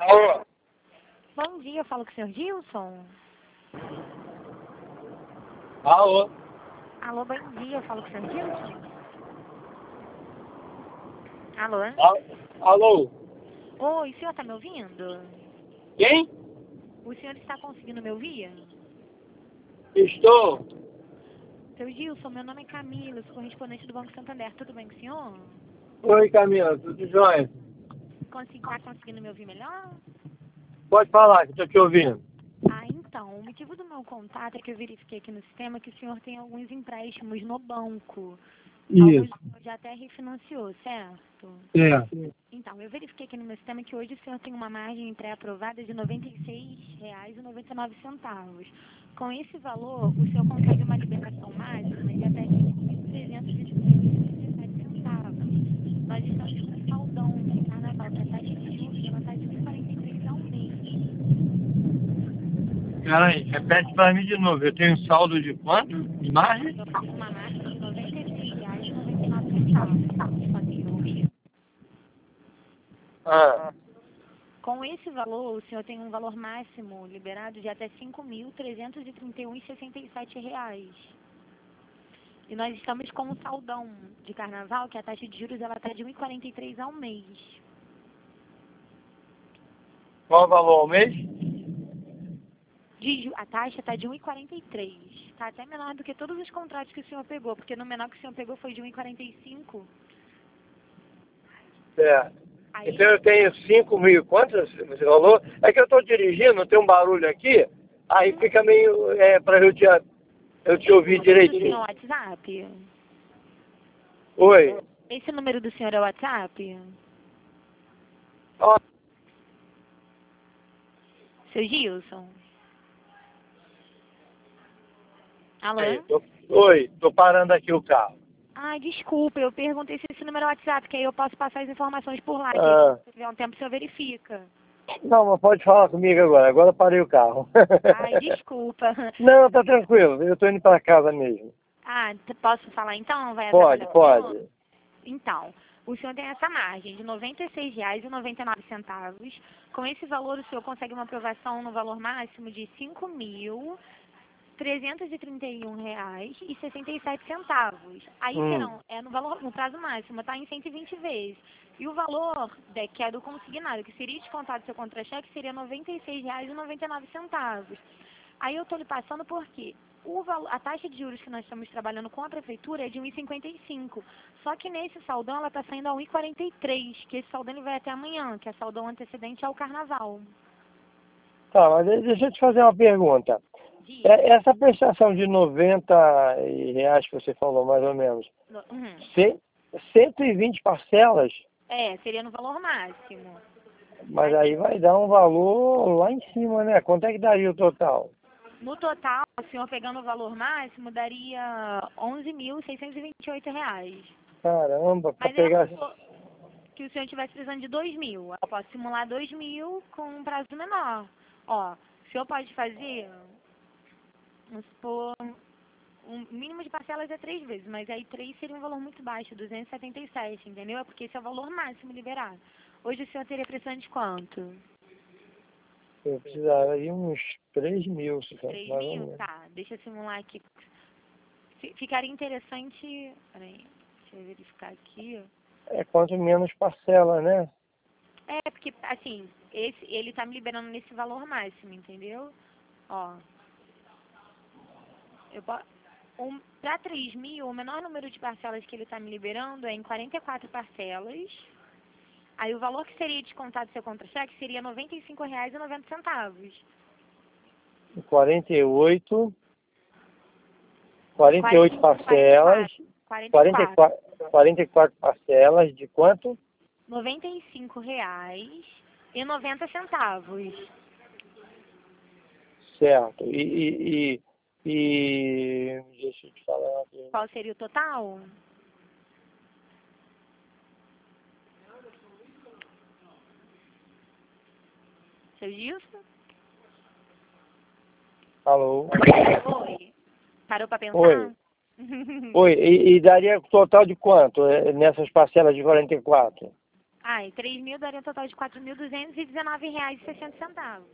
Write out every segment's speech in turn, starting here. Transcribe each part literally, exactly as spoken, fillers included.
Alô? Bom dia, eu falo com o senhor Gilson. Alô? Alô, bom dia, eu falo com o senhor Gilson. Alô? Al- Alô? Oi, o senhor está me ouvindo? Quem? O senhor está conseguindo me ouvir? Estou. Seu Gilson, meu nome é Camila, eu sou correspondente do Banco Santander. Tudo bem com o senhor? Oi, Camila, tudo jóia? Está conseguindo me ouvir melhor? Pode falar, que estou te ouvindo. Ah, então, o motivo do meu contato é que eu verifiquei aqui no sistema que o senhor tem alguns empréstimos no banco. Alguns Isso. o senhor já até refinanciou, certo? É. Então, eu verifiquei aqui no meu sistema que hoje o senhor tem uma margem pré-aprovada de noventa e seis reais e noventa e nove centavos. Com esse valor, o senhor consegue uma liberação máxima de até cinco mil trezentos e trinta e sete centavos. Nós estamos com um saldão de carnaval, que a taxa de juros ela está de um vírgula quarenta e três ao mês. Peraí, repete para mim de novo. Eu tenho um saldo de quanto? De margem? Uma margem de noventa e seis reais e noventa e nove centavos. Conseguiu ouvir? Ah, Com esse valor, o senhor tem um valor máximo liberado de até cinco mil trezentos e trinta e um reais e sessenta e sete reais. E nós estamos com um saldão de carnaval, que a taxa de juros ela está de um vírgula quarenta e três ao mês. qual o valor ao mês? De ju- a taxa está de um vírgula quarenta e três. Está até menor do que todos os contratos que o senhor pegou, porque no menor que o senhor pegou foi de um vírgula quarenta e cinco. Certo. Aí, Então eu tenho cinco mil. Quantos você falou? É que eu estou dirigindo, tem um barulho aqui, aí fica meio é, para eu te, eu te ouvir esse número do senhor é direitinho. o WhatsApp? Oi. Esse número do senhor é o WhatsApp? Ó, Seu Gilson? Alô? aí, tô- Oi, estou parando aqui o carro. Ai, desculpa, eu perguntei se esse número é o WhatsApp, que aí eu posso passar as informações por lá, que aí, Ah, se tiver um tempo, o senhor verifica. não, mas pode falar comigo agora. Agora eu parei o carro. Ai, desculpa. Não, tá tranquilo. Eu tô indo para casa mesmo. Ah, t- posso falar então? Vai Pode, atrapalhar o senhor? pode. Então, o senhor tem essa margem de noventa e seis reais e noventa e nove centavos. Com esse valor, o senhor consegue uma aprovação no valor máximo de cinco mil trezentos e trinta e um reais e sessenta e sete centavos. Aí Hum. serão, é no valor, no prazo máximo, está em cento e vinte vezes. E o valor, de, que é do consignado, que seria descontado do seu contra-cheque, seria noventa e seis reais e noventa e nove centavos. Aí eu estou lhe passando porque o valo, a taxa de juros que nós estamos trabalhando com a prefeitura é de um vírgula cinquenta e cinco. Só que nesse saldão ela está saindo a um vírgula quarenta e três, que esse saldão ele vai até amanhã, que é saldão antecedente ao carnaval. Tá, mas aí deixa eu te fazer uma pergunta. Diga. É- Essa prestação de noventa reais que você falou, mais ou menos, No- Uhum. ce- cento e vinte parcelas, É, seria no valor máximo. mas aí vai dar um valor lá em cima, né? Quanto é que daria o total? No total, o senhor pegando o valor máximo, daria onze mil seiscentos e vinte e oito reais. Caramba, para Mas aí pegar... vamos supor que o senhor estivesse precisando de dois mil. Eu posso simular dois mil com um prazo menor. Ó, o senhor pode fazer, vamos supor, um mínimo de parcelas é três vezes, mas aí três seria um valor muito baixo, duzentos e setenta e sete, entendeu? É porque esse é o valor máximo liberado. Hoje o senhor teria precisando de quanto? Eu precisaria uns três mil, se fosse três mais ou mil? menos. Tá, deixa eu simular aqui. Fi- Ficaria interessante. Peraí, deixa eu verificar aqui. É quanto menos parcela, né? É, porque, assim, esse, ele tá me liberando nesse valor máximo, entendeu? Ó. Eu po- um, pra três mil, o menor número de parcelas que ele tá me liberando é em quarenta e quatro parcelas. Aí o valor que seria descontado do seu contra-cheque seria noventa e cinco reais e noventa centavos. quarenta e oito, quarenta e oito parcelas, quarenta e quarenta e quatro. quatro, quarenta e quatro parcelas de quanto? noventa e cinco reais e noventa centavos. Certo. E, e, e, e deixa eu te falar uma coisa. Qual seria o total? Seu Gilson? Alô? Oi. Parou pra pensar? Oi. Oi, e, e daria total de quanto eh, nessas parcelas de quarenta e quatro? Ai, três mil daria um total de quatro mil duzentos e dezenove reais e sessenta centavos.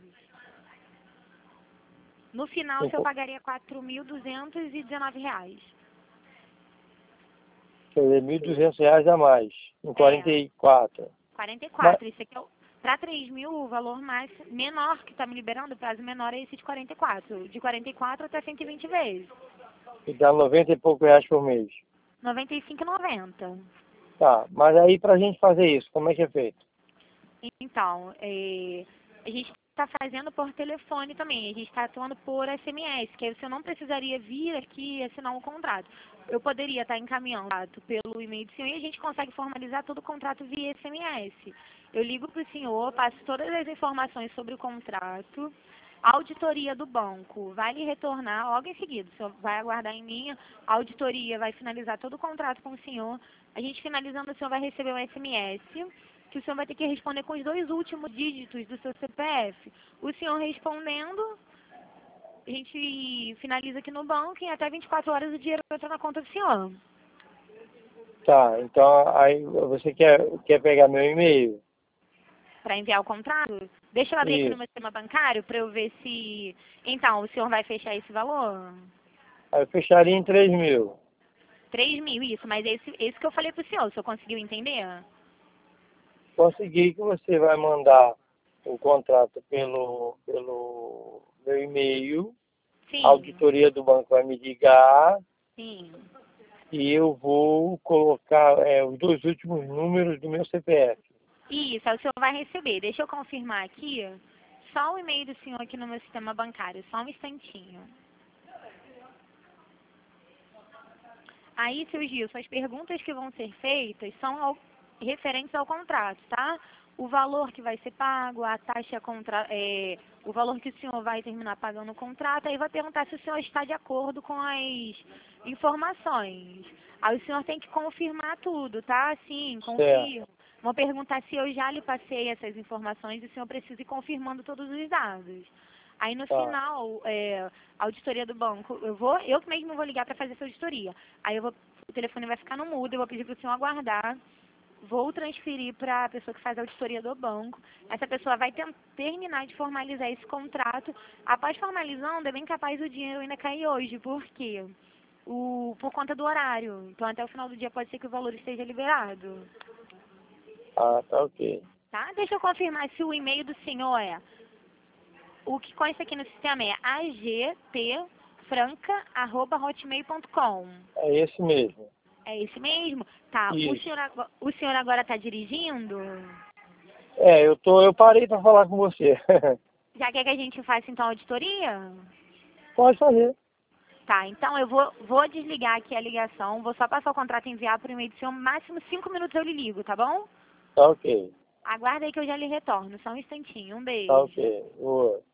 No final, o senhor pagaria quatro mil duzentos e dezenove reais. Quer dizer, mil e duzentos reais a mais, em quarenta e quatro. quarenta e quatro, esse aqui é o... Para três mil, o valor mais menor que está me liberando, o prazo menor é esse de quarenta e quatro. De quarenta e quatro até cento e vinte vezes. E dá noventa e poucos reais por mês. noventa e cinco reais e noventa centavos. Tá, mas aí pra gente fazer isso, como é que é feito? Então, é, a gente está fazendo por telefone também, a gente está atuando por S M S, que aí você não precisaria vir aqui e assinar um contrato. Eu poderia estar encaminhando o contrato pelo e-mail do senhor e a gente consegue formalizar todo o contrato via S M S. Eu ligo para o senhor, passo todas as informações sobre o contrato, a auditoria do banco vai lhe retornar logo em seguida. O senhor vai aguardar em mim, a auditoria vai finalizar todo o contrato com o senhor. A gente finalizando, o senhor vai receber um S M S, que o senhor vai ter que responder com os dois últimos dígitos do seu C P F. O senhor respondendo, a gente finaliza aqui no banco e em até vinte e quatro horas o dinheiro vai entrar na conta do senhor. Tá, então aí você quer, quer pegar meu e-mail? Para enviar o contrato? Deixa eu abrir Isso. aqui no meu sistema bancário para eu ver se... Então, o senhor vai fechar esse valor? Aí eu fecharia em três mil. três mil, isso. Mas esse, esse que eu falei para o senhor, o senhor conseguiu entender? Consegui que você vai mandar o contrato pelo, pelo meu e-mail. Sim. A auditoria do banco vai me ligar. Sim. E eu vou colocar é, os dois últimos números do meu C P F. Isso, aí o senhor vai receber. Deixa eu confirmar aqui. Só o e-mail do senhor aqui no meu sistema bancário. Só um instantinho. Aí, seu Gilson, as perguntas que vão ser feitas são ao, referentes ao contrato, tá? O valor que vai ser pago, a taxa contra, é, o valor que o senhor vai terminar pagando o contrato, aí vai perguntar se o senhor está de acordo com as informações. Aí o senhor tem que confirmar tudo, tá? Sim, confirmo. Vão perguntar se eu já lhe passei essas informações e o senhor precisa ir confirmando todos os dados. Aí no Tá. final, é, a auditoria do banco, eu vou, eu mesmo vou ligar para fazer essa auditoria. Aí eu vou, o telefone vai ficar no mudo, eu vou pedir para o senhor aguardar. Vou transferir para a pessoa que faz a auditoria do banco. Essa pessoa vai ter, terminar de formalizar esse contrato. Após formalizando, é bem capaz o dinheiro ainda cair hoje. Por quê? O, por conta do horário. Então, até o final do dia pode ser que o valor esteja liberado. Ah, tá ok. Tá? Deixa eu confirmar se o e-mail do senhor é... O que consta aqui no sistema é a g t franca arroba hotmail ponto com. É esse mesmo. É esse mesmo? Tá. O Isso. senhor, o senhor agora está dirigindo? É, eu, tô, eu parei para falar com você. Já quer que a gente faça, então, a auditoria? Pode fazer. Tá, então eu vou, vou desligar aqui a ligação, vou só passar o contrato e enviar por e-mail do senhor, máximo cinco minutos eu lhe ligo, tá bom? Tá ok. Aguarda aí que eu já lhe retorno, só um instantinho, um Tá beijo. ok. Boa.